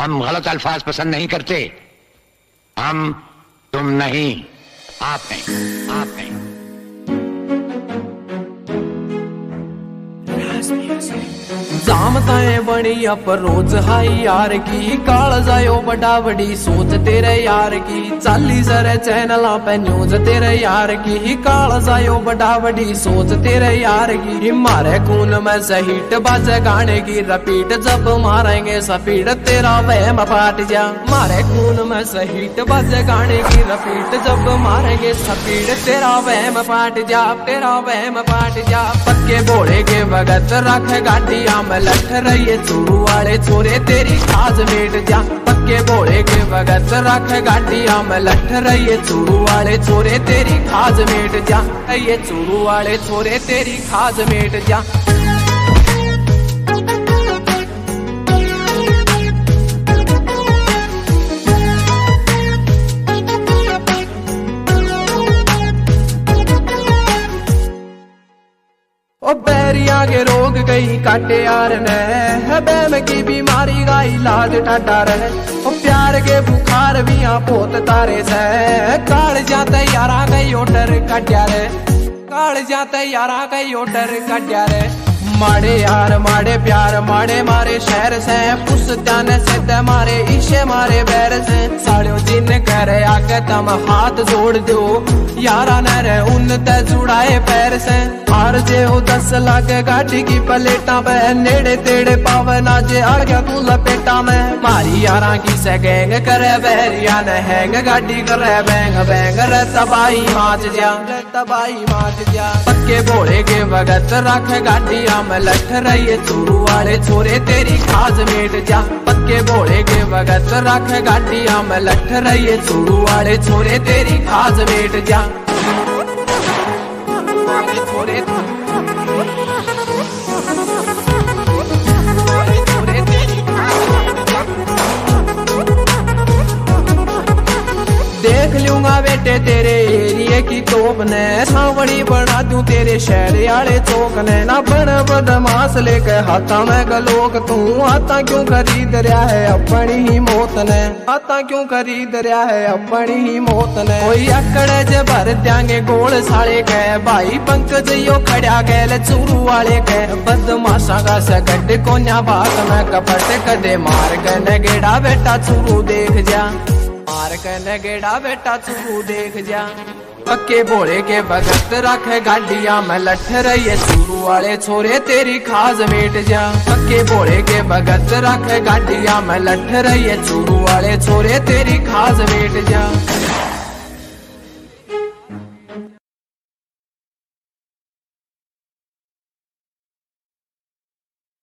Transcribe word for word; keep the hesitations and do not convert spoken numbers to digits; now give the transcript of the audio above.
हम गलत अल्फाज पसंद नहीं करते। हम तुम नहीं, आप हैं, आप हैं। जामता है बड़ी अप रोज हाई यार की, काल जायो बड़ा बड़ी सोच तेरे यार की। चाली सारे चैनल पे न्यूज तेरे यार की, काल जायो बड़ा बड़ी सोच तेरे यार की। मारे खून में सहीट बाजे गाने की रपीट, जब मारेंगे सपीट तेरा वहम फाट जा। मारे खून में सहीट बाजे गाने की रपीट, जब मारेंगे सपीट तेरा वहम फाट जा, तेरा वहम फाट जा। पक्के बोले के भगत रख गाड़िया में लठ रही चूरू वाले छोरे तेरी खाज मेट जा। पक्के बोले के भगत रख गाड़िया में लठ रही चूरू वाले छोरे तेरी खाज मेट जा, ये चूरू वाले छोरे तेरी खाज मेट जा। ओ बैरिया के रोग गई काटे यार ने, बैम की बीमारी का इलाज ठाटा रहे। ओ प्यार के बुखार भी यहाँ पोत तारे से, काल जाते यारा गई ओटर कट्या रे, काल जाते यारा गई ओटर कट्या रे। माड़े यार माड़े प्यार माड़े मारे शहर से, पुस्तन से मारे ईशे मारे बैर से। साड़ियों जिन करे आके तम हाथ जोड़ दो, यारा न रे उन ते जुड़ाए पैर से। हार जे हो दस लाख गाड़ी की पलेटा पे, नेड़े तेड़े पावना जे अड़ गया तू लपेटा में। मारी यारा की से गैंग करे बैरिया न हैंग, गाड़ी करे बैंग बैंग रे तबाही माच जा, रे तबाही माच जा। पक्के बोले के भगत रख गाड़िया में लठ रही चूरू वाले छोरे तेरी खाज मेट जा। पक्के बोले के भगत रख गाड़िया में लठ रही चूरू वाले छोरे तेरी खाज मेट जा। छोरे देख लूंगा बेटे तेरे एरिए की तोप ने, छावड़ी बना दूं तेरे शहर आले चौक ने। ना बन बदमाश लेके हाथा में गलोक, तू आता क्यों खरीद रहा है अपनी ही मौत ने, आता क्यों खरीद रहा है अपनी ही मौत ने। कोई अकड़े जे भर देंगे गोल साले के, भाई पंकज यो खड़ा गैल चूरू वाले के। बदमाशा का सगड कोन्या बात में कपट कदे मार के नगेड़ा बेटा चूरू देख जा, मार के नगेड़ा बेटा चूरू देख जा। पक्के बोले के भगत रख गाड़िया में लठ रही चूरू वाले छोरे तेरी खाज मेट जा। पक्के बोले के भगत रख गाड़िया में लठ रही चूरू वाले छोरे तेरी खाज मेट जा।